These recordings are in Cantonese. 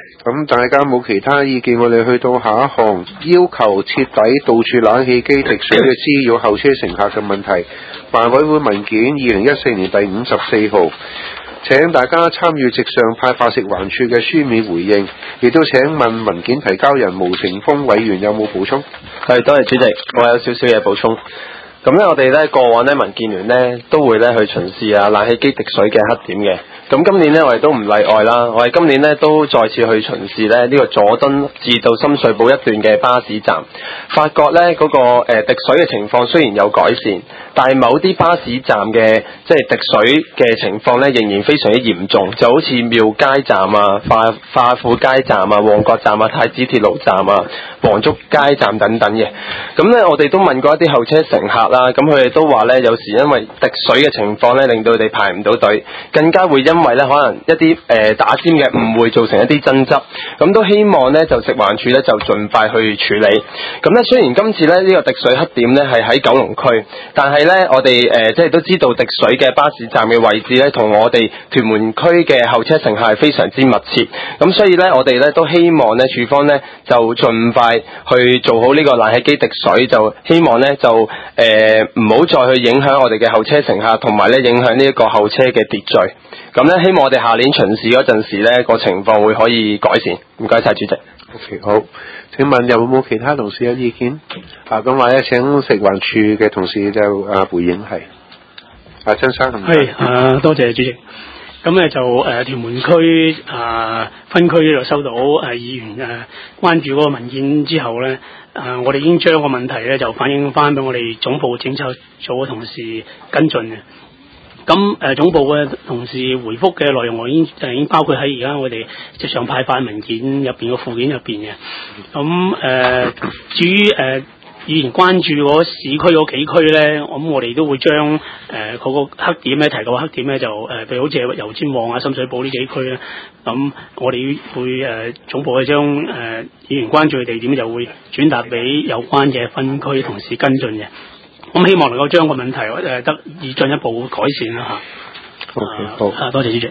咁大家冇其他意見，我哋去到下一項，要求徹底杜絕冷氣機滴水嘅滋擾後車乘客嘅問題。辦委會文件2014年第54號，請大家參與席上派發食環署嘅書面回應，亦都請問文件提交人毛成峰委員有冇補充？ 係，多謝主席，我有少少嘢補充。咁咧，我哋咧過往咧民建聯咧都會咧去巡視冷氣機滴水嘅黑點嘅。咁今年咧我哋都唔例外啦，我哋今年咧都再次去巡視咧呢個佐敦至到深水埗一段嘅巴士站，發覺咧嗰個滴水嘅情況雖然有改善，但係某啲巴士站嘅即係滴水嘅情況咧仍然非常之嚴重，就好似廟街站啊、化富街站啊、旺角站啊、太子鐵路站啊、黃竹街站等等嘅。咁咧我哋都問過一啲候車乘客啦，咁佢哋都話咧有時因為滴水嘅情況咧令到佢哋排唔到隊，更加會因為咧可能一啲打尖嘅誤會造成一啲爭執，咁都希望咧就食環署咧就盡快去處理。咁咧雖然今次咧呢個滴水黑點咧係喺九龍區，但係咧我哋即係都知道滴水嘅巴士站嘅位置咧同我哋屯門區嘅候車乘客係非常之密切，咁所以咧我哋咧都希望咧署方咧就盡快去做好呢個冷氣機滴水，就希望咧就唔好再去影響我哋嘅候車乘客，同埋咧影響呢一個候車嘅秩序。咁咧，希望我哋下年巡視嗰陣時咧，個情況會可以改善。唔該晒主席。 OK， 好。請問有冇其他同事有意見？咁或者請食環署嘅同事就回應係。曾生係多謝主席。咁咧就屯門區分區就收到議員關注嗰個文件之後咧，我哋已經將個問題咧就反映翻俾我哋總部政策組嘅同事跟進嘅。咁總部嘅同事回覆嘅內容，我已經包括喺而家我哋即上派發文件入邊嘅附件入邊嘅。咁至於議員關注嗰市區嗰幾區咧，咁我哋都會將嗰個黑點咧提到黑點咧就譬如好似油尖旺啊、深水埗呢幾區咧，咁我哋會總部去將議員關注嘅地點就會轉達俾有關嘅分區同事跟進嘅。咁希望能夠將個問題得以進一步改善啦嚇。 OK， 好。 多謝主席。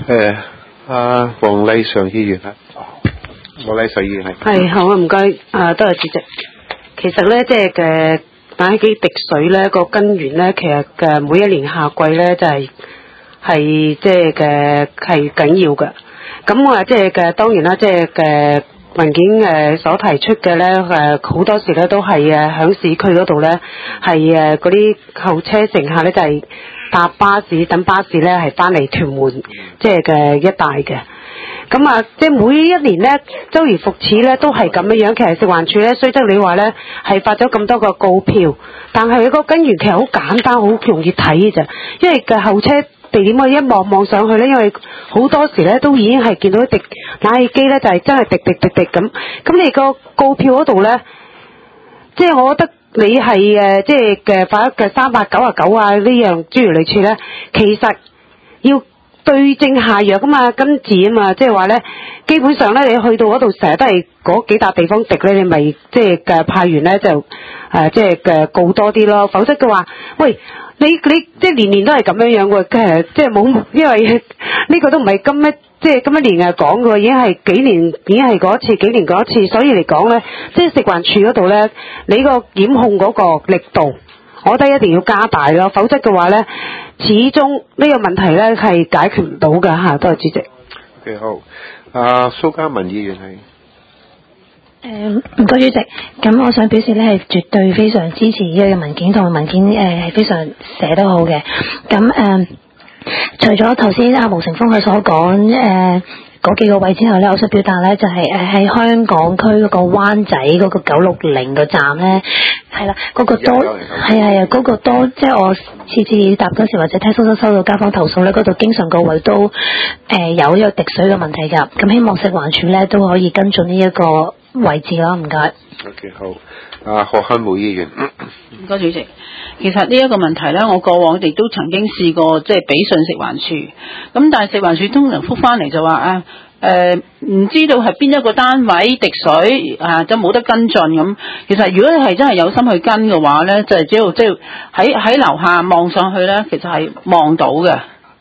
黃麗嫦議員黃麗嫦議員係好啊，唔該。多謝主席。其實咧，即係嘅冷氣機滴水咧個根源咧，其實嘅每一年夏季咧就係即係嘅係緊要嘅。咁我即係嘅當然啦，即係嘅。文件所提出嘅咧好多時咧都係響市區嗰度咧係嗰啲候車乘客咧就係搭巴士等巴士咧係翻嚟屯門即係嘅一帶嘅。咁即係每一年咧周而復始咧都係咁樣。其實食環署咧雖則你話咧係發咗咁多個告票，但係佢個根源其實好簡單，好容易睇嘅啫。因為嘅候車地點我一望上去咧，因為好多時咧都已經係見到滴冷氣機咧就係真係滴咁。咁你個告票嗰度咧，即係我覺得你係即係嘅發嘅399呢樣諸如類似咧，其實要對症下藥噶嘛，根治啊嘛，即係話咧，基本上咧你去到嗰度成日都係嗰幾笪地方滴咧，你咪即係嘅派員咧就即係嘅告多啲咯，否則嘅話，喂。你即係年年都係咁樣喎，即係冇，因為呢個都唔係今一年講嘅，已經係幾年已經係嗰一次，幾年嗰一次，所以嚟講咧，即係食環署嗰度咧，你個檢控嗰個力度，我覺得一定要加大咯，否則嘅話咧，始終呢個問題咧係解決唔到㗎嚇。多謝主席。 Okay，好，蘇嘉文議員係。 唔該主席，咁我想表示咧係絕對非常支持呢個文件，同埋文件係非常寫得好嘅。咁除咗頭先阿毛成峰佢所講嗰幾個位之後咧，我想表達咧就係喺香港區嗰個灣仔嗰個960個站咧，係啦，嗰個多係嗰個多，即係我次次搭嗰時或者聽收到街坊投訴咧，嗰度經常個位都有呢個滴水嘅問題㗎。咁希望食環署咧都可以跟進呢一個位置咯，唔該。 OK， 好。何漢武議員。 唔該主席。其實呢一個問題咧，我過往亦都曾經試過即係俾信食環署，咁但係食環署通常覆翻嚟就話唔知道係邊一個單位滴水就冇得跟進咁。其實如果你係真係有心去跟嘅話咧，就係只要即係喺樓下望上去咧，其實係望到嘅。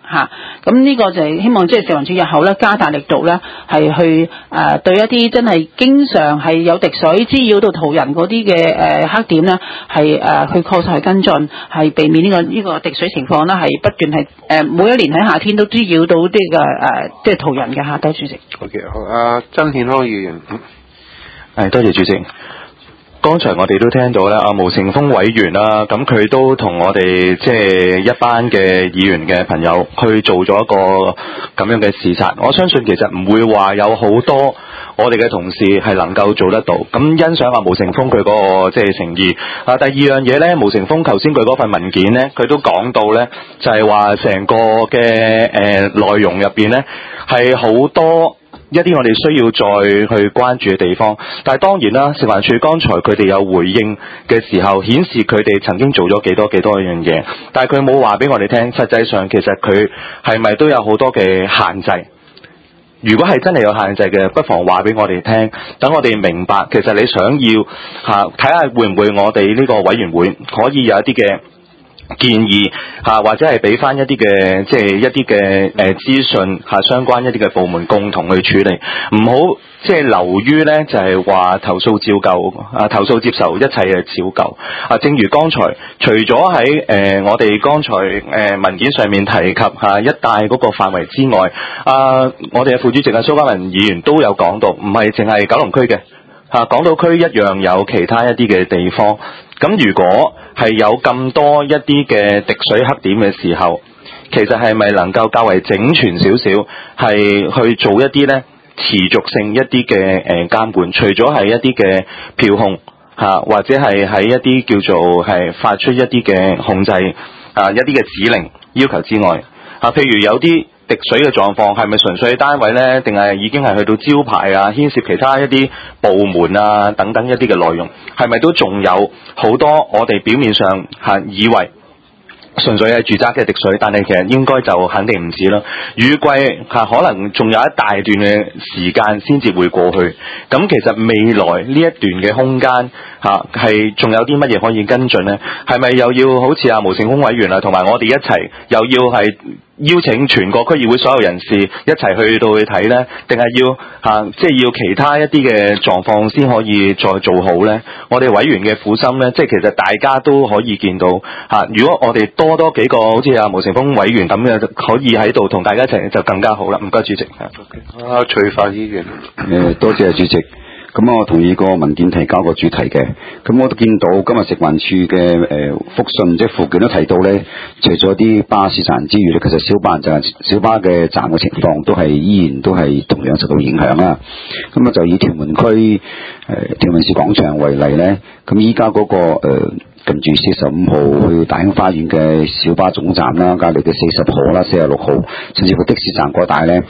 嚇。咁呢個就係希望即係食環署日後咧加大力度咧，係去對一啲真係經常係有滴水滋擾到途人嗰啲嘅黑點咧，係去確實係跟進，係避免呢個滴水情況啦，係不斷係每一年喺夏天都滋擾到啲嘅即係途人嘅嚇。多謝主席。 OK， 好，曾健康議員。 多謝主席。剛才我哋都聽到咧，毛成峰委員啦，咁佢都同我哋即係一班嘅議員嘅朋友去做咗一個咁樣嘅視察。我相信其實唔會話有好多我哋嘅同事係能夠做得到。咁欣賞毛成峰佢嗰個即係誠意。第二樣嘢咧，毛成峰頭先佢嗰份文件咧，佢都講到咧，就係話成個嘅內容入邊咧係好多一啲我哋需要再去關注嘅地方，但係當然啦，食環署剛才佢哋有回應嘅時候，顯示佢哋曾經做咗幾多一樣嘢，但係佢冇話俾我哋聽，實際上其實佢係咪都有好多嘅限制？如果係真係有限制嘅，不妨話俾我哋聽，等我哋明白，其實你想要睇下會唔會我哋呢個委員會可以有一啲嘅建議或者係俾翻一啲嘅即係一啲嘅資訊相關一啲嘅部門共同去處理，唔好即係流於咧就係話投訴照舊投訴接受，一切係照舊正如剛才除咗喺我哋剛才文件上面提及一帶嗰個範圍之外，我哋嘅副主席蘇嘉文議員都有講到，唔係淨係九龍區嘅港島區一樣有其他一啲嘅地方。咁如果係有咁多一啲嘅滴水黑點嘅時候，其實係咪能夠較為整全少少，係去做一啲呢持續性一啲嘅監管？除咗係一啲嘅票控或者係喺一啲叫做係發出一啲嘅控制一啲嘅指令要求之外，譬如有啲滴水嘅狀況係咪純粹單位呢？定係已經係去到招牌牽涉其他一啲部門等等一啲嘅內容，係咪都仲有好多我哋表面上以為純粹係住宅嘅滴水，但係其實應該就肯定唔止啦。雨季可能仲有一大段嘅時間先至會過去，咁其實未來呢一段嘅空間係仲有啲乜嘢可以跟進呢？係咪又要好似毛成峰委員同埋我哋一齊，又要係邀請全國區議會所有人士一齊去到去睇呢？定係要即係要其他一啲嘅狀況先可以再做好呢？我哋委員嘅苦心呢，即係其實大家都可以見到如果我哋多幾個好似毛成峰委員咁嘅，可以喺度同大家一齊就更加好啦。唔該主席。 徐發議員。 多謝主席。咁我同意個文件提交個主題嘅，咁我都見到今日食環署嘅覆信即係附件都提到咧，除咗啲巴士站之餘咧，其實小巴嘅站嘅情況都係依然都係同樣受到影響啦。咁就以屯門區屯門市廣場為例咧，咁依家嗰個近住45號去大興花園嘅小巴總站啦，隔離嘅40號啦、46號，甚至乎的士站嗰帶咧，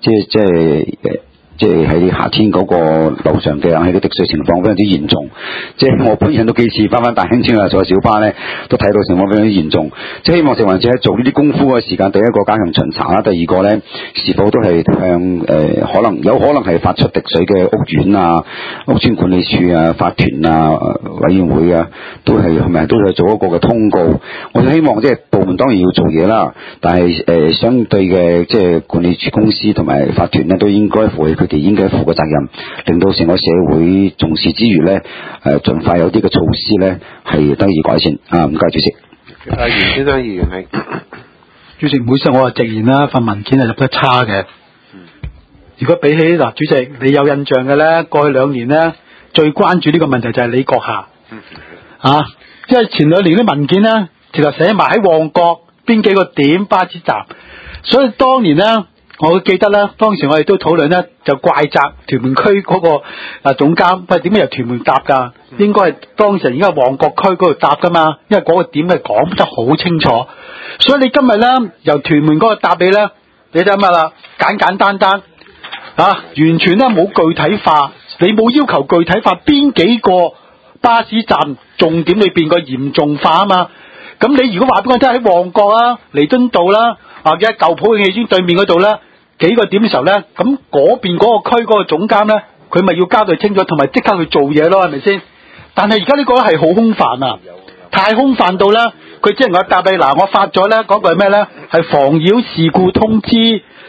即係喺夏天嗰個樓上嘅喺個滴水情況非常之嚴重，即係我本人都幾次翻大興村坐小巴咧，都睇到情況非常之嚴重。即係希望食環署喺做呢啲功夫嘅時間，第一個加強巡查啦，第二個咧是否都係向有可能係發出滴水嘅屋苑屋邨管理處法團委員會都係咪都係做一個嘅通告？我希望即係部門當然要做嘢啦，但係相對嘅即係管理處公司同埋法團咧，都應該負起佢哋應該負嘅責任，令到成個社會重視之餘咧，盡快有啲嘅措施咧係得以改善。唔該主席。 袁先生議員係。 主席，唔好意思，我係直言啦，份文件係入得差嘅。如果比起主席你有印象嘅咧，過去2年咧最關注呢個問題就係李閣下。即係前2年啲文件咧，其實寫埋喺旺角邊幾個點巴士站，所以當年咧。我記得咧，當時我哋都討論咧，就怪責屯門區嗰個總監，喂，點解由屯門搭㗎？應該係當時而家旺角區嗰度搭㗎嘛，因為嗰個點係講得好清楚。所以你今日咧由屯門嗰個搭你咧，你睇乜啦？簡簡單單完全咧冇具體化，你冇要求具體化邊幾個巴士站重點裏邊個嚴重化啊嘛。咁你如果話俾我聽喺旺角彌敦道啦，或者舊普慶戲院對面嗰度咧。幾個點嘅時候咧，咁嗰邊嗰個區嗰個總監咧，佢咪要交代清楚，同埋即刻去做嘢咯，係咪先？但係而家呢個係好空泛太空泛到啦，佢只能夠答你嗱，我發咗咧嗰個係咩咧？係防擾事故通知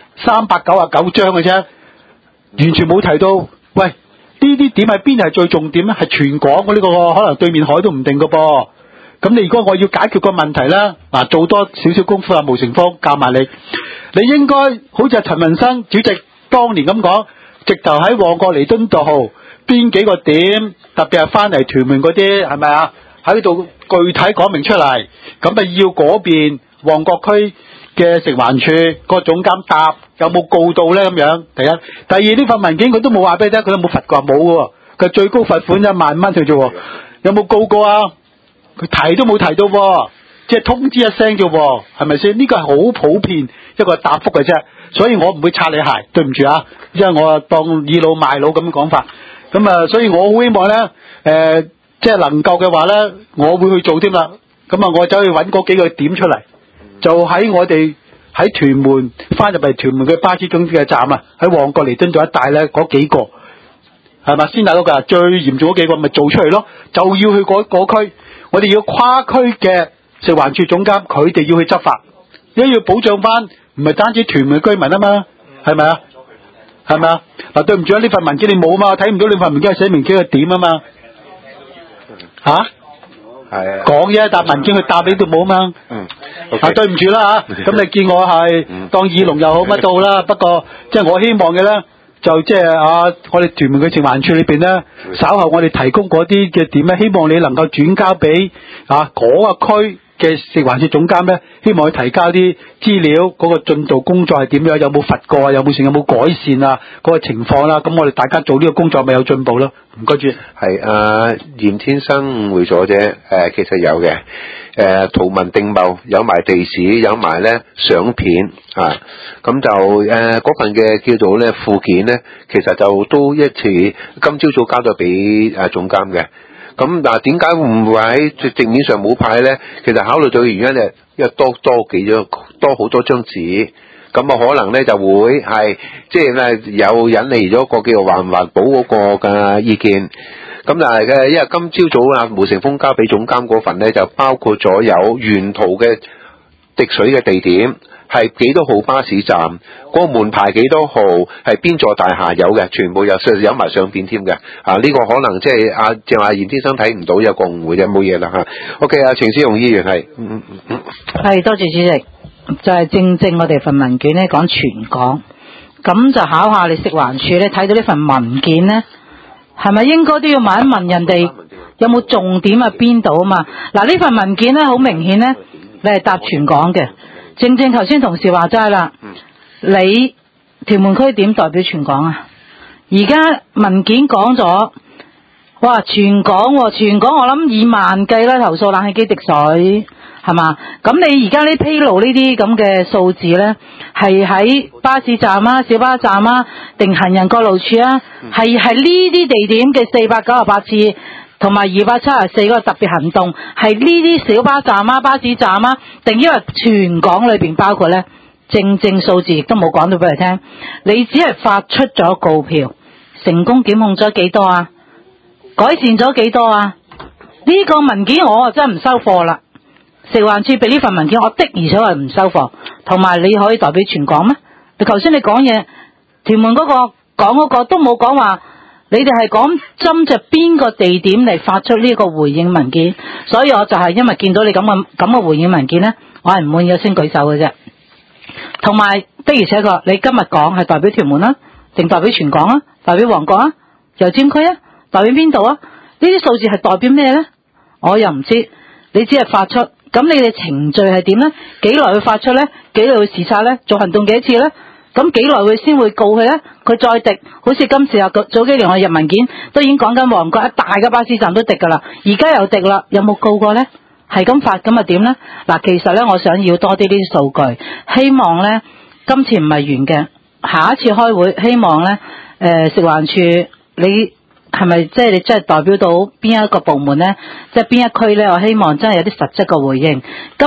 399章嘅啫，完全冇提到。喂，呢啲點係邊係最重點咧？係全港嘅呢個可能對面海都唔定嘅噃。咁你如果我要解決個問題咧，嗱做多少少功夫啊，毛成芳教埋你，你應該好似陳文生主席當年咁講，直頭喺旺角彌敦道邊幾個點，特別係翻嚟屯門嗰啲係咪啊？喺度具體講明出嚟，咁啊要嗰邊旺角區嘅食環署個總監答有冇告到咧咁樣。第一，第二呢份文件佢都冇話俾你聽，佢有冇罰過？冇嘅，佢最高罰款1萬蚊佢啫，有冇告過啊？佢提都冇提到喎，即係通知一聲啫喎，係咪先？呢個係好普遍一個答覆嘅啫，所以我唔會擦你鞋，對唔住啊，因為我當倚老賣老咁講法。咁啊，所以我好希望咧，即係能夠嘅話咧，我會去做添啦。咁啊，我走去揾嗰幾個點出嚟，就喺我哋喺屯門翻入嚟屯門嘅巴士總嘅站啊，喺旺角彌敦道一帶咧嗰幾個係咪先大佬㗎？最嚴重嗰幾個咪做出嚟咯，就要去嗰區。我哋要跨區嘅食環署總監，佢哋要去執法，因為要保障翻，唔係單止屯門居民啊嘛，係咪啊？係咪啊？嗱，對唔住啊，呢份文件你冇啊嘛，睇唔到呢份文件係寫明幾個點啊嘛，吓？係啊。講啫，但文件佢答你都冇啊嘛。Okay. 對唔住啦吓，咁你見我係當耳聾又好乜都好啦，不過即係我希望嘅咧。就即係我哋屯門嘅食環署裏邊咧，稍後我哋提供嗰啲嘅點咧，希望你能夠轉交俾嗰個區嘅食環署總監咧，希望佢提交啲資料，嗰個進度工作係點樣，有冇罰過啊，有冇有冇改善啊，嗰個情況啦，咁我哋大家做呢個工作咪有進步咯。唔該主席。係嚴天生誤會咗啫，其實有嘅。圖文並茂，有埋地址，有埋咧相片啊，咁就嗰份嘅叫做咧附件咧，其實就都一次今朝早交咗俾總監嘅。咁嗱，點解會唔會喺正面上冇派咧？其實考慮到嘅原因咧，因為多好多張紙，咁啊可能咧就會係即係咧有引嚟咗個叫做環唔環保嗰個嘅意見。咁但係嘅，因為今朝早毛成峰交俾總監嗰份咧，就包括咗有沿途嘅滴水嘅地點，係幾多號巴士站，嗰個門牌幾多號，係邊座大廈有嘅，全部有埋相片添嘅。呢個可能即係正話嚴先生睇唔到，有個誤會啫，冇嘢啦嚇。OK，程思榮議員係， 係多謝主席，就係正我哋份文件咧講全港，咁就考下你食環署咧睇到呢份文件咧。係咪應該都要問一問人哋有冇重點喺邊度啊嘛？嗱，呢份文件咧好明顯咧，你係答全港嘅。正頭先同事話齋啦，你屯門區點代表全港啊？而家文件講咗，哇，全港我諗以萬計啦，投訴冷氣機滴水係嘛？咁你而家呢披露呢啲咁嘅數字咧，係喺巴士站啊、小巴站啊，定行人過路處啊？係呢啲地點嘅498次，同埋274個特別行動，係呢啲小巴站啊、巴士站啊，定因為全港裏邊包括咧？正數字亦都冇講到俾你聽，你只係發出咗告票，成功檢控咗幾多啊？改善咗幾多啊？呢個文件我真係唔收貨啦！食環署俾呢份文件，我的而且確唔收貨。同埋你可以代表全港咩？你頭先你講嘢，屯門嗰個講嗰個都冇講話，你哋係講針著邊個地點嚟發出呢個回應文件，所以我就係因為見到你咁嘅回應文件呢，我係唔滿意先舉手嘅啫。同埋的而且確，你今日講係代表屯門啊，定代表全港啊？代表旺角啊？油尖區啊？代表邊度啊？呢啲數字係代表咩呢？我又唔知，你只係發出。咁你哋程序係點呢？幾耐會發出呢？幾耐會視察呢？做行動幾多次呢？咁幾耐會先會告佢呢？佢再滴，好似今次早幾年我入文件都已經講緊旺角一大嘅巴士站都滴㗎啦，而家又滴啦，有冇告過呢？係咁發咁啊點呢？嗱，其實呢，我想要多啲呢啲數據，希望呢，今次唔係完嘅，下一次開會希望呢，食環署你。係咪即係你真係代表到邊一個部門呢？即係邊一區呢？我希望真係有啲實質嘅回應。今日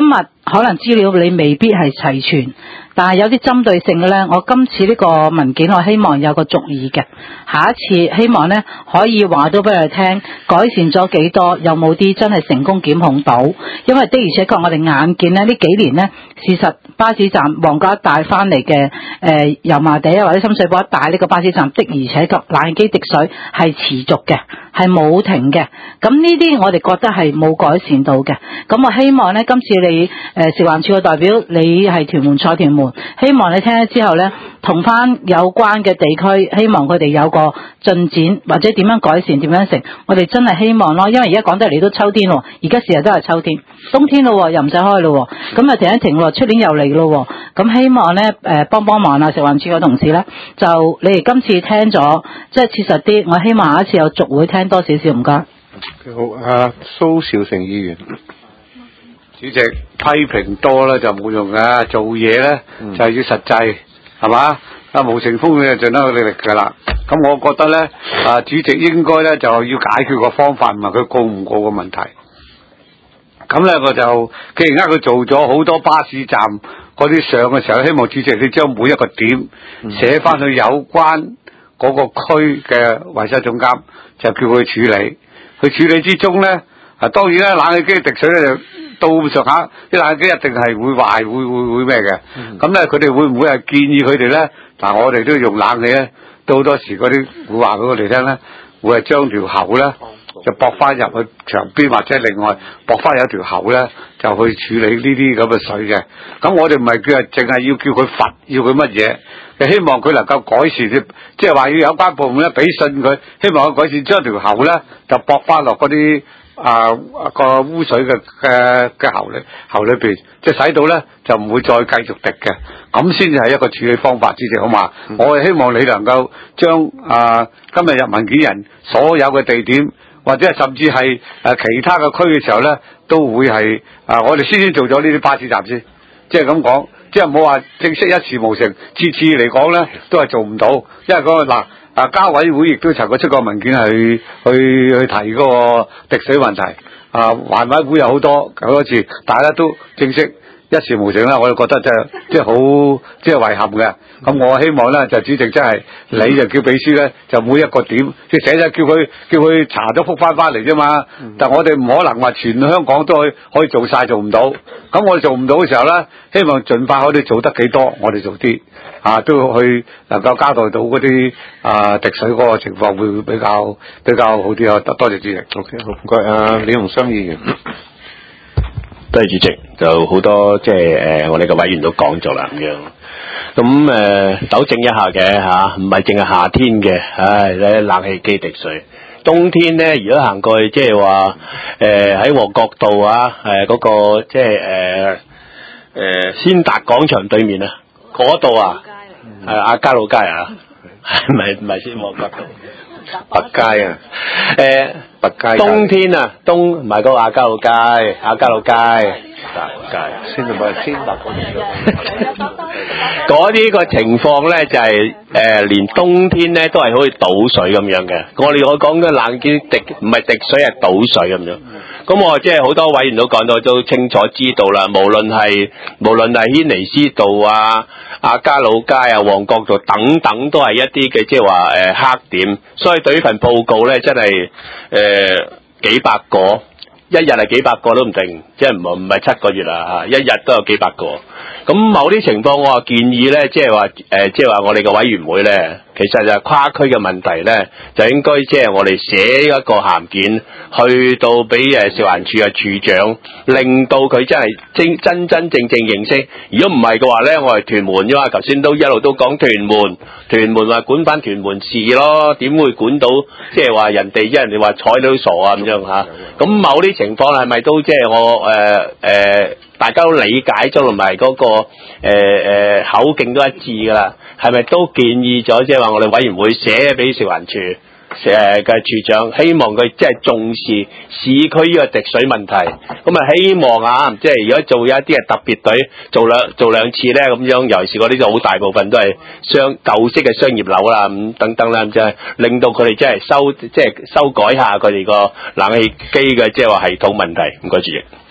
可能資料你未必係齊全，但係有啲針對性嘅呢，我今次呢個文件我希望有個續議嘅，下一次希望呢可以話到俾佢聽，改善咗幾多，有冇啲真係成功檢控到？因為的而且確我哋眼見呢幾年呢，事實巴士站旺角一帶翻嚟嘅油麻地啊或者深水埗一帶呢個巴士站的而且確冷氣機滴水係持續嘅，係冇停嘅。咁呢啲我哋覺得係冇改善到嘅。咁我希望呢，今次你食環署嘅代表，你係屯門坐屯門，希望你聽咗之後呢，同翻有關嘅地區，希望佢哋有個進展，或者點樣改善，點樣成，我哋真係希望咯。因為而家講得嚟都秋天喎，而家時日都係秋天，冬天咯又唔使開咯，咁啊停一停咯，出年又嚟咯。咁希望呢幫忙啊，食環署嘅同事呢，就你哋今次聽咗，即係切實啲，我希望下一次有續會聽多少少，唔該。 好，蘇兆成議員。 主席批評多咧就冇用嘅，做嘢咧就係要實際，係嘛？阿毛成風佢就盡得佢力㗎啦。咁我覺得咧，主席應該咧就要解決個方法，唔係佢告唔告嘅問題。咁咧我就既然佢做咗好多巴士站嗰啲相嘅時候，希望主席你將每一個點寫翻去有關嗰個區嘅維修總監，就叫佢處理。佢處理之中咧，當然啦，冷氣機滴水咧就到上下啲冷氣機一定係會壞，會咩嘅。咁咧佢哋會唔會係建議佢哋咧？嗱，我哋都用冷氣咧，都好多時嗰啲會話俾我哋聽咧，會係將條喉咧就駁翻入去牆邊，或者另外駁翻有條喉咧，就去處理呢啲咁嘅水嘅。咁我哋唔係淨係要叫佢罰，要佢乜嘢？就希望佢能夠改善，即係話要有關部門咧俾信佢，希望佢改善將條喉咧就駁翻落嗰啲個污水嘅喉裏邊，即係使到咧就唔會再繼續滴嘅，咁先至係一個處理方法，主席好嘛？我係希望你能夠將今日入文件人所有嘅地點，或者係甚至係其他嘅區嘅時候咧，都會係我哋先做咗呢啲巴士站先，即係咁講。即係冇話正式一事無成，次嚟講咧都係做唔到，因為嗰個交委會亦都曾經出過文件係去提嗰個滴水問題，環委會有好多次，大家都正式一事無成啦，我就覺得即係好即係遺憾嘅。咁我希望咧就主席真係你就叫秘書咧就每一個點即係寫咗叫佢查咗覆翻嚟啫嘛。但我哋唔可能話全香港都可以做晒，做唔到。咁我哋做唔到嘅時候咧，希望盡快可以做得幾多，我哋做啲都去能夠交代到嗰啲滴水嗰個情況會比較好啲啊！多謝主席。 OK， 好唔該。李鴻章議員。 多謝主席，就好多即係我哋嘅委員都講咗啦咁樣。咁糾正一下嘅嚇，唔係淨係夏天嘅，冷氣機滴水。冬天咧，如果行過去即係話喺旺角道嗰個即係先達廣場對面啊，嗰度亞皆老街唔係先旺角道。 白街白街。 冬天唔係嗰個亞皆老街， 先唔係先達嗰啲個情況咧就係連冬天咧都係好似倒水咁樣嘅。我講嘅冷氣唔係滴水，係倒水咁樣。咁我即係好多委員都講到都清楚知道啦。無論係軒尼詩道亞皆老街旺角道等等，都係一啲嘅即係話黑點。所以對呢份報告咧，真係幾百個，一日係幾百個都唔定，即係唔係7個月啦，一日都有幾百個。咁某啲情況，我建議咧，即係話我哋嘅委員會咧，其實就係跨區嘅問題咧，就應該即係我哋寫一個函件去到俾食環署嘅處長，令到佢真係真正認識。如果唔係嘅話咧，我哋屯門，因為頭先都一路都講屯門話管翻屯門市咯，點會管到即係話人哋話睬你都傻啊咁樣嚇。咁某啲情況係咪都即係我大家都理解咗同埋嗰個口徑都一致㗎啦，係咪都建議咗即係話我哋委員會寫俾食環署嘅處長，希望佢即係重視市區呢個滴水問題。咁希望即係如果做一啲係特別隊做兩次咧咁樣，尤其是嗰啲就好大部分都係舊式嘅商業樓啦咁等等啦，即係令到佢哋即係修改下佢哋個冷氣機嘅即係話系統問題。唔該主席。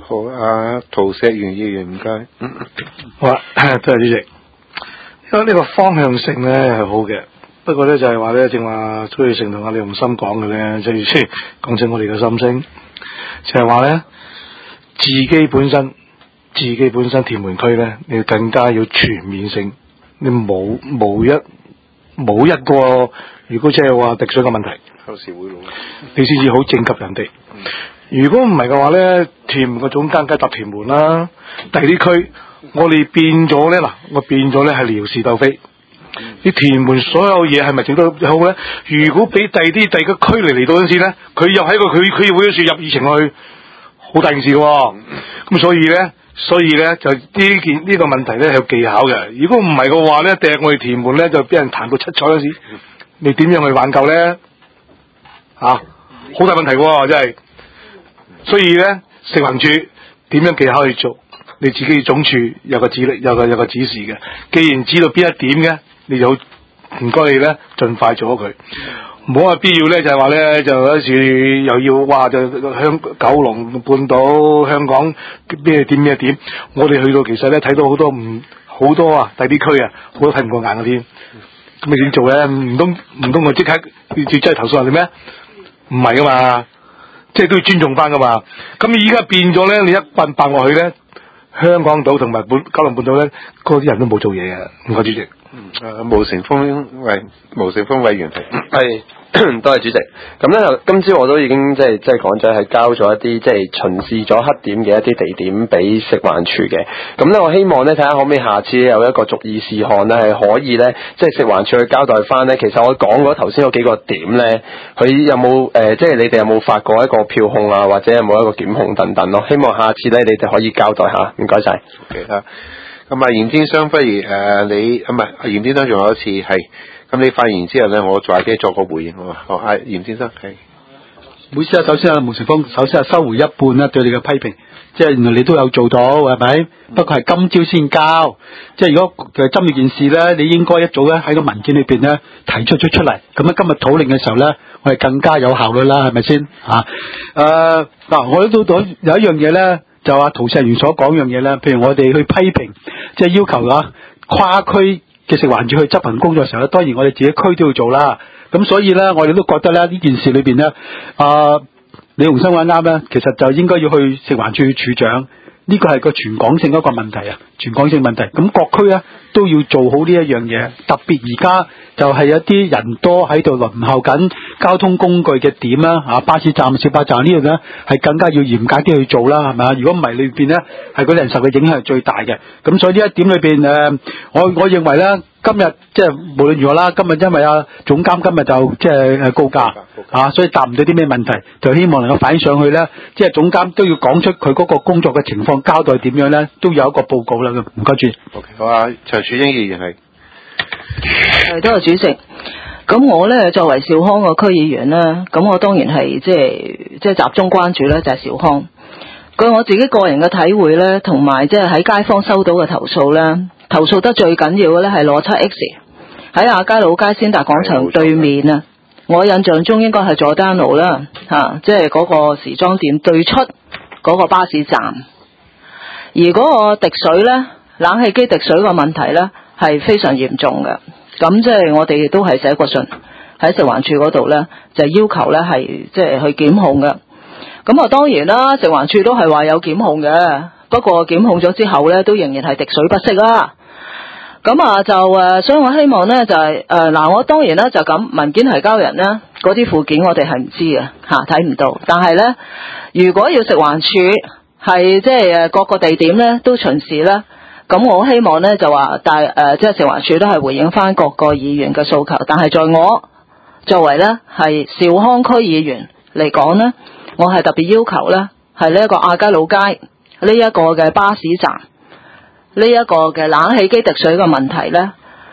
好啊，陶石元議員唔該。 好啊，多謝主席。因為呢個方向性咧係好嘅，不過咧就係話咧，正話蘇瑞成同阿李洪森講嘅咧，即係講清我哋嘅心聲，就係話咧自己本身屯門區咧，你更加要全面性，你冇一個，如果即係話滴水嘅問題， 後時會老， 你先至好正及人哋。如果唔係嘅話咧，屯門個總監梗係搭屯門啦，第啲區我哋變咗咧嗱，我變咗咧係撩事鬥非。你屯門所有嘢係咪整得好咧？如果俾第個區嚟到嗰陣時咧，佢又喺個區議會嗰處入議程去，好大件事嘅喎。咁所以咧就呢個問題咧係有技巧嘅。如果唔係嘅話咧，掟我哋屯門咧就俾人彈到七彩嗰時，你點樣去挽救咧？好大問題喎，真係。所以咧，食環署點樣技巧去做？你自己總署有個指示嘅。既然知道邊一點嘅，你就唔該你咧，盡快做咗佢。唔好話必要咧，就係話咧，就有時又要話就九龍半島香港咩點？我哋去到其實咧睇到好多啊，第啲區啊，好多睇唔過眼嘅添。咁你點做咧？唔通我即刻要真係投訴人哋咩？唔係噶嘛。即係都要尊重翻噶嘛，咁而家變咗咧，你一棍爆落去咧，香港島同埋九龍半島咧，嗰啲人都冇做嘢嘅。唔該主席。 毛成風委員係。多謝主席。咁咧，今朝我都已經即係講咗係交咗一啲即係巡視咗黑點嘅一啲地點俾食環署嘅。咁咧，我希望咧睇下可唔可以下次有一個逐議事項咧係可以咧，即係食環署去交代翻咧。其實我講咗頭先嗰幾個點咧，佢有冇即係你哋有冇發過一個票控啊，或者有冇一個檢控等等咯？希望下次咧你哋可以交代下。唔該晒。 OK 啦。咁啊，嚴天生不如你唔係嚴天生仲有一次係。咁你發言之後咧，我再作個回應啊嘛。嚴先生係。 唔好意思啊，首先毛成峰，收回一半啦，對你嘅批評，即係原來你都有做到，係咪？不過係今朝先交，即係如果針對件事咧，你應該一早咧喺個文件裏邊咧提出嚟，咁樣今日討論嘅時候咧，我哋更加有效率啦，係咪先？嗱，我都有一樣嘢咧，就話陶石元所講樣嘢咧，譬如我哋去批評，即係要求跨區嘅食環署去執行工作嘅時候咧，當然我哋自己區都要做啦。咁所以咧，我哋都覺得咧呢件事裏邊咧，李洪生講啱咧，其實就應該要去食環署署長，呢個係個全港性一個問題啊，全港性問題。咁各區咧都要做好呢一樣嘢，特別而家就係有啲人多喺度輪候緊交通工具嘅點啦，巴士站、小巴站呢樣咧係更加要嚴格啲去做啦，係咪啊？如果唔係裏邊咧係嗰啲人受嘅影響係最大嘅。咁所以呢一點裏邊我認為咧。今日即係無論如何啦，今日因為總監今日就即係告假所以答唔到啲咩問題，就希望能夠反映上去咧，即係總監都要講出佢嗰個工作嘅情況，交代點樣咧，都有一個報告啦。唔該主席。 OK， 好啊，陳樹英議員係。 多謝主席。咁我咧作為兆康個區議員啦，咁我當然係即係集中關注咧就係兆康。據我自己個人嘅體會咧，同埋即係喺街坊收到嘅投訴咧。投訴得最緊要嘅咧係羅7 X 喺亞皆老街先達廣場對面啊！我印象中應該係佐丹路啦，即係嗰個時裝店對出嗰個巴士站。而嗰個滴水咧，冷氣機滴水個問題咧係非常嚴重嘅。咁即係我哋亦都係寫過信喺食環署嗰度咧，就要求咧係即係去檢控嘅。咁當然啦，食環署都係話有檢控嘅。不過檢控咗之後咧，都仍然係滴水不息啦。咁所以我希望咧就係我當然咧就咁文件提交人咧，嗰啲附件我哋係唔知嘅睇唔到。但係咧，如果要食環署係即係各個地點咧都巡視咧，咁我希望咧就話即係食環署都係回應翻各個議員嘅訴求。但係在我作為咧係兆康區議員嚟講咧，我係特別要求咧係呢一個亞皆老街。呢一個嘅巴士站，呢一個嘅冷氣機滴水嘅問題呢，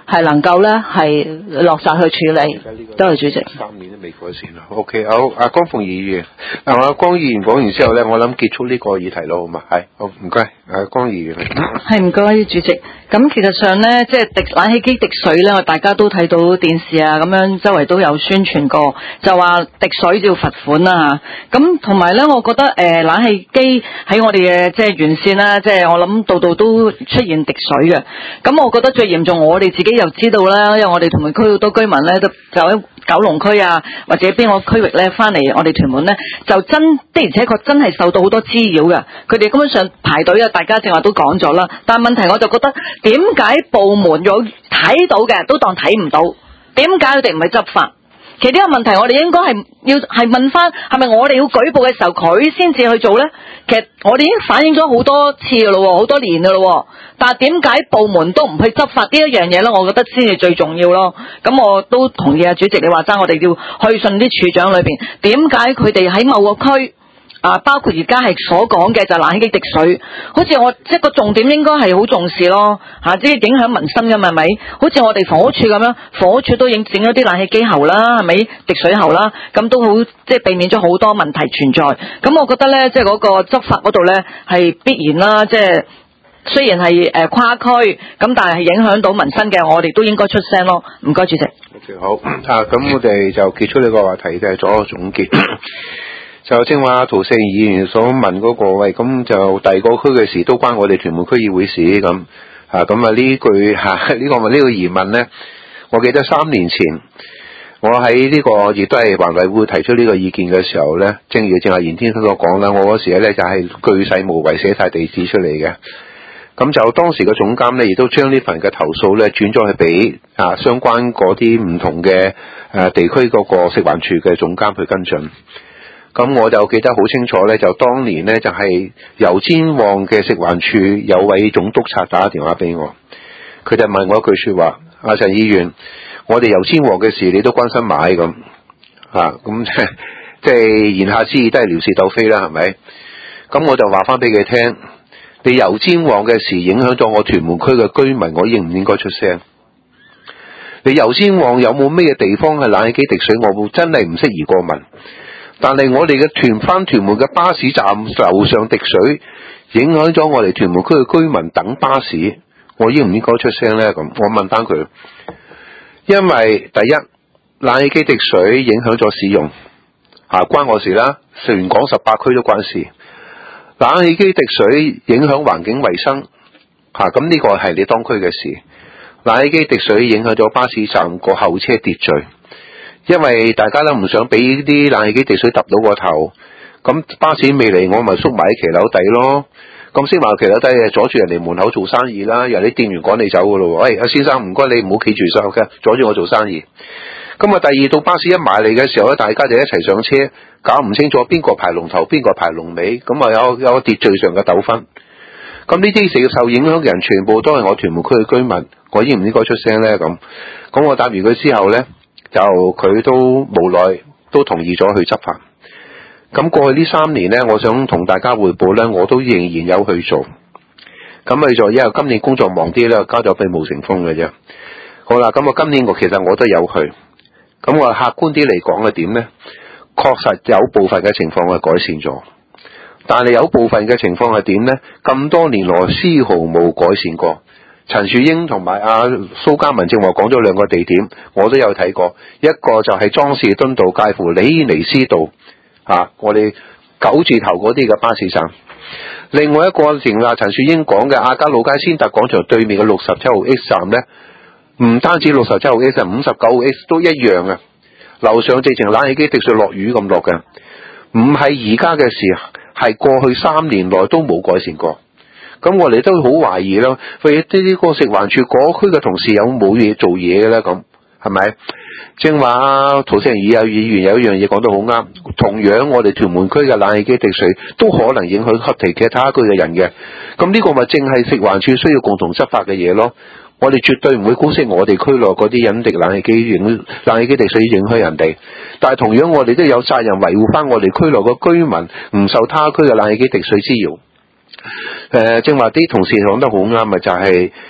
係能夠咧係落實去處理。多謝主席。 3年都未改善啦。OK， 好，阿江鳳議員，阿江議員講完之後咧，我諗結束呢個議題咯，好嘛？係，好，唔該，阿江議員。 係唔該，主席。咁其實上咧，即係冷氣機滴水咧，大家都睇到電視啊，咁樣周圍都有宣傳過，就話滴水就要罰款啦嚇。咁同埋咧，我覺得冷氣機喺我哋嘅即係沿線啦，即係我諗度度都出現滴水嘅。咁我覺得最嚴重，我哋自己又知道啦，因為我哋屯門區好多居民咧都就喺九龍區啊，或者邊個區域咧翻嚟我哋屯門咧，就的而且確真係受到好多滋擾嘅。佢哋根本上排隊啊，大家正話都講咗啦。但係問題我就覺得點解部門有睇到嘅都當睇唔到？點解佢哋唔去執法？其實呢個問題我哋應該係要係問翻，係咪我哋要舉報嘅時候佢先至去做呢？其實我哋已經反映咗好多次噶咯，好多年噶咯。但係點解部門都唔去執法呢一樣嘢呢？我覺得先至最重要咯。咁我都同意啊，主席你話齋，我哋要去信啲處長裏邊，點解佢哋喺某個區？包括而家係所講嘅就冷氣機滴水，好似我即係個重點應該係好重視咯，即係影響民生㗎嘛，係咪？好似我哋房屋處咁樣，房屋處都整咗啲冷氣機喉啦，係咪？滴水喉啦，咁都好即係避免咗好多問題存在。咁我覺得咧，即係嗰個執法嗰度咧係必然啦，即係雖然係跨區，咁但係影響到民生嘅，我哋都應該出聲咯。唔該，主席。 OK， 好咁我哋就結束呢個話題，就係做一個總結。就正話涂勝議員所問嗰個喂，咁就第二個區嘅事都關我哋屯門區議會事咁呢句呢個疑問呢，我記得3年前我喺呢個亦都係環委會提出呢個意見嘅時候呢，正如正話嚴天所講啦，我嗰時咧就係巨細無遺寫晒地址出嚟嘅。咁就當時嘅總監呢，亦都將呢份嘅投訴呢轉咗去俾相關嗰啲唔同嘅地區嗰個食環署嘅總監去跟進。咁我就記得好清楚咧，就當年咧就係油尖旺嘅食環署有位總督察打電話俾我，佢就問我一句說話：阿陳議員，我哋油尖旺嘅事你都關心埋咁咁即係言下之意都係撩事鬥非啦，係咪？咁我就話翻俾佢聽，你油尖旺嘅事影響咗我屯門區嘅居民，我應唔應該出聲？你油尖旺有冇咩地方係冷氣機滴水？我真係唔適宜過問。但係我哋嘅屯門嘅巴士站樓上滴水，影響咗我哋屯門區嘅居民等巴士，我應唔應該出聲呢？咁我問翻佢，因為第一，冷氣機滴水影響咗市容，關我事啦，全港18區都關事。冷氣機滴水影響環境衛生，咁呢個係你當區嘅事。冷氣機滴水影響咗巴士站個候車秩序。因為大家都唔想俾啲冷氣機滴水揼到個頭，咁巴士未嚟，我咪縮埋喺騎樓底咯。咁縮埋騎樓底阻住人哋門口做生意啦，由啲店員趕你走噶咯。喂，阿先生唔該你唔好企住上嘅，阻住我做生意。咁第二到巴士一埋嚟嘅時候咧，大家就一齊上車，搞唔清楚邊個排龍頭，邊個排龍尾，咁有秩序上嘅糾紛。咁呢啲受影響嘅人全部都係我屯門區嘅居民，我應唔應該出聲呢？咁我答完佢之後呢，就佢都無奈都同意咗去執法。咁過去呢3年呢，我想同大家匯報呢，我都仍然有去做。咁去做，因為今年工作忙啲呢，交咗俾毛成風嘅啫。好啦，咁今年其實我都有去。咁我客觀啲嚟講係點呢？確實有部分嘅情況係改善咗，但係有部分嘅情況係點呢？咁多年來絲毫冇改善過。陳樹英同埋阿蘇嘉文正話講咗2個地點，我都有睇過。一個就係莊士敦道介乎李尼斯道我哋9字頭嗰啲嘅巴士站。另外一個正話陳樹英講嘅亞皆老街先達廣場對面嘅67號 X 站呢，唔單止67號 X 站，59號 X 都一樣嘅。樓上直情冷氣機滴水落雨咁落嘅，唔係而家嘅事，係過去3年內都冇改善過。咁我哋都好懷疑啦，喂，呢個食環署嗰區嘅同事有冇嘢做嘢嘅咧？咁係咪？正話涂勝議員有一樣嘢講得好啱，同樣我哋屯門區嘅冷氣機滴水都可能影響其他區嘅人嘅。咁呢個咪正係食環署需要共同執法嘅嘢咯。我哋絕對唔會姑息我哋區內嗰啲人滴冷氣機滴水影響人哋，但係同樣我哋都有責任維護翻我哋區內嘅居民唔受他區嘅冷氣機滴水滋擾。正話啲同事講得好啱啊，就係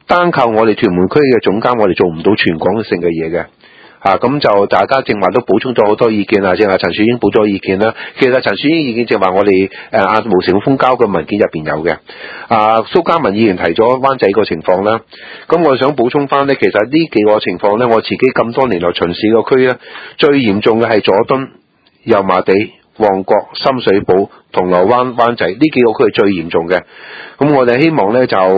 單靠我哋屯門區嘅總監，我哋做唔到全港性嘅嘢嘅。咁就大家正話都補充咗好多意見啊，正話陳樹英補咗意見啦。其實陳樹英意見正話我哋阿毛成峰交嘅文件入邊有嘅。蘇嘉文議員提咗灣仔個情況啦，咁我想補充翻呢，其實呢幾個情況呢，我自己咁多年來巡視個區呢，最嚴重嘅係佐敦、油麻地、旺角、深水埗、銅鑼灣、灣仔呢幾個區係最嚴重嘅。咁我哋希望呢，就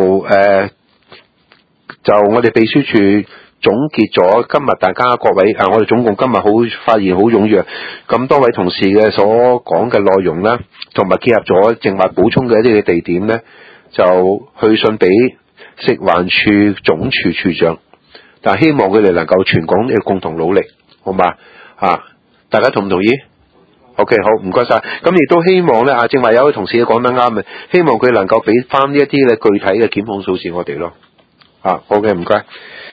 我哋秘書處總結咗今日大家各位我哋總共今日好發言好踴躍，咁多位同事嘅所講嘅內容啦，同埋結合咗正話補充嘅一啲嘅地點呢，就去信俾食環署總處處長，但希望佢哋能夠全港嘅共同努力，好嘛？大家同唔同意？OK， 好，唔該晒。咁亦都希望呢，正話有位同事講得啱嘅，希望佢能夠俾翻呢一啲嘅具體嘅檢控數字我哋咯。好嘅，唔該。